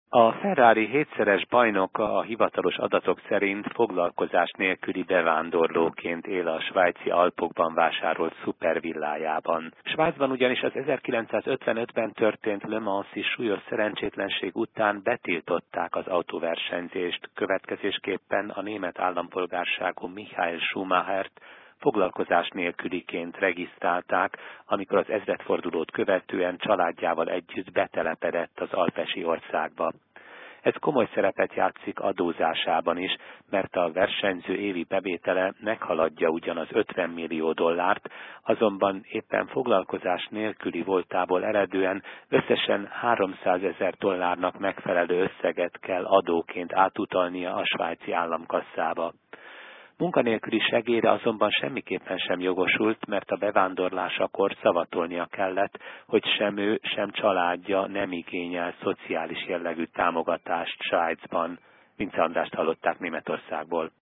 A Ferrari hétszeres bajnoka a hivatalos adatok szerint foglalkozás nélküli bevándorlóként él a svájci Alpokban vásárolt szupervillájában. Svájcban ugyanis az 1955-ben történt Le Mans-i súlyos szerencsétlenség után betiltották az autóversenyzést, következésképpen a német állampolgárságú Michael Schumachert foglalkozás nélküliként regisztrálták, amikor az ezredfordulót követően családjával együtt betelepedett az alpesi országba. Ez komoly szerepet játszik adózásában is, mert a versenyző évi bevétele meghaladja ugyan az $50 millió, azonban éppen foglalkozás nélküli voltából eredően összesen $300,000 megfelelő összeget kell adóként átutalnia a svájci államkasszába. Munkanélküli segélyre azonban semmiképpen sem jogosult, mert a bevándorlásakor szavatolnia kellett, hogy sem ő, sem családja nem igényel szociális jellegű támogatást Svájcban. Vince Andrást hallották Németországból.